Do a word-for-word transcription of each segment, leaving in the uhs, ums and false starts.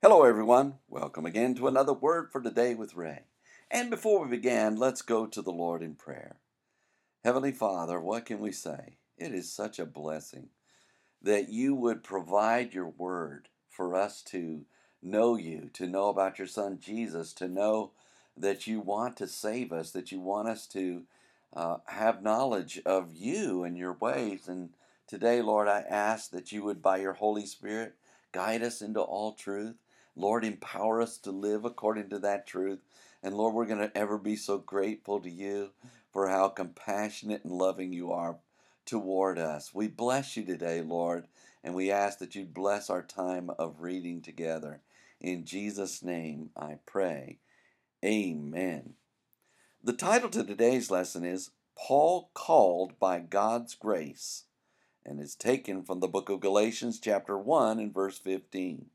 Hello, everyone. Welcome again to another Word for Today with Ray. And before we begin, let's go to the Lord in prayer. Heavenly Father, what can we say? It is such a blessing that you would provide your Word for us to know you, to know about your Son Jesus, to know that you want to save us, that you want us to uh, have knowledge of you and your ways. And today, Lord, I ask that you would, by your Holy Spirit, guide us into all truth. Lord, empower us to live according to that truth. And Lord, we're going to ever be so grateful to you for how compassionate and loving you are toward us. We bless you today, Lord, and we ask that you bless our time of reading together. In Jesus' name I pray. Amen. The title to today's lesson is Paul Called by God's Grace, and is taken from the book of Galatians chapter one and verse fifteen.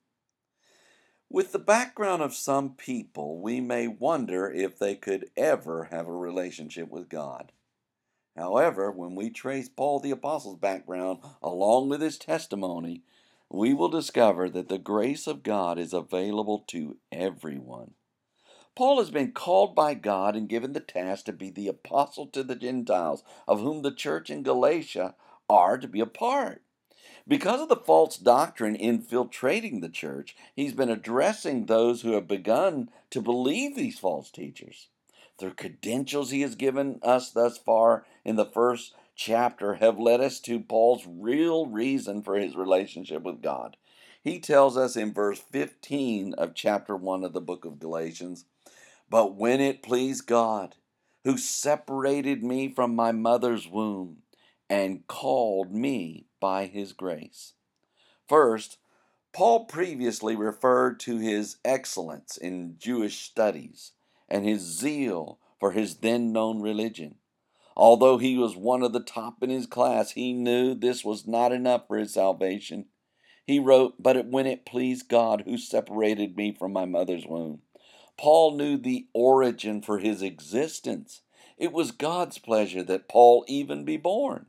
With the background of some people, we may wonder if they could ever have a relationship with God. However, when we trace Paul the Apostle's background along with his testimony, we will discover that the grace of God is available to everyone. Paul has been called by God and given the task to be the apostle to the Gentiles, of whom the church in Galatia are to be a part. Because of the false doctrine infiltrating the church, he's been addressing those who have begun to believe these false teachers. The credentials he has given us thus far in the first chapter have led us to Paul's real reason for his relationship with God. He tells us in verse fifteen of chapter one of the book of Galatians, "But when it pleased God, who separated me from my mother's womb, and called me by his grace." First, Paul previously referred to his excellence in Jewish studies and his zeal for his then known religion. Although he was one of the top in his class, he knew this was not enough for his salvation. He wrote, "But when it pleased God who separated me from my mother's womb." Paul knew the origin for his existence. It was God's pleasure that Paul even be born.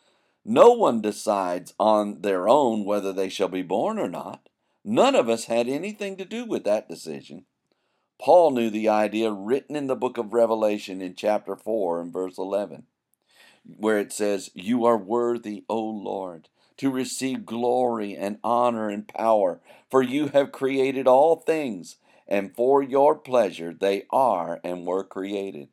No one decides on their own whether they shall be born or not. None of us had anything to do with that decision. Paul knew the idea written in the book of Revelation in chapter four and verse eleven, where it says, "You are worthy, O Lord, to receive glory and honor and power, for you have created all things, and for your pleasure they are and were created."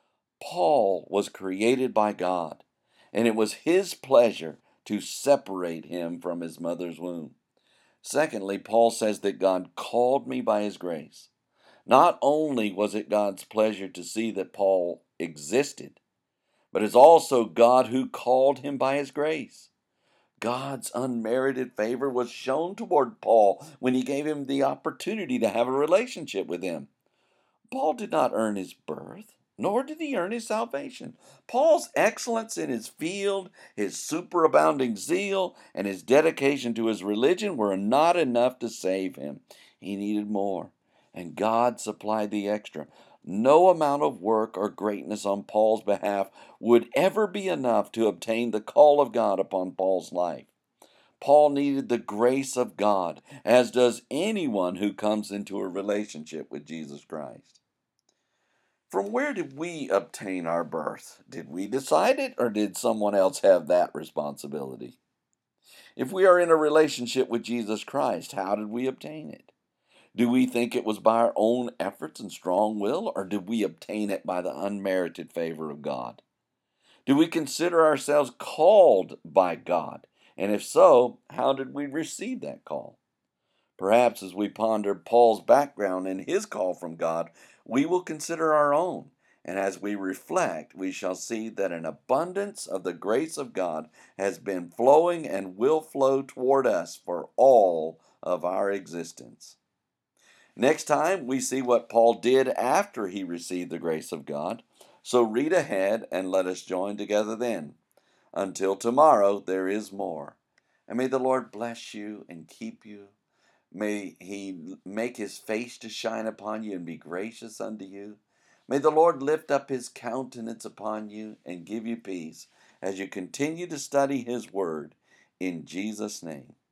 Paul was created by God, and it was his pleasure to separate him from his mother's womb. Secondly, Paul says that God called me by his grace. Not only was it God's pleasure to see that Paul existed, but it's also God who called him by his grace. God's unmerited favor was shown toward Paul when he gave him the opportunity to have a relationship with him. Paul did not earn his birth, nor did he earn his salvation. Paul's excellence in his field, his superabounding zeal, and his dedication to his religion were not enough to save him. He needed more, and God supplied the extra. No amount of work or greatness on Paul's behalf would ever be enough to obtain the call of God upon Paul's life. Paul needed the grace of God, as does anyone who comes into a relationship with Jesus Christ. From where did we obtain our birth? Did we decide it, or did someone else have that responsibility? If we are in a relationship with Jesus Christ, how did we obtain it? Do we think it was by our own efforts and strong will, or did we obtain it by the unmerited favor of God? Do we consider ourselves called by God? And if so, how did we receive that call? Perhaps as we ponder Paul's background and his call from God, we will consider our own. And as we reflect, we shall see that an abundance of the grace of God has been flowing and will flow toward us for all of our existence. Next time, we see what Paul did after he received the grace of God. So read ahead and let us join together then. Until tomorrow, there is more. And may the Lord bless you and keep you. May he make his face to shine upon you and be gracious unto you. May the Lord lift up his countenance upon you and give you peace as you continue to study his word. In Jesus' name.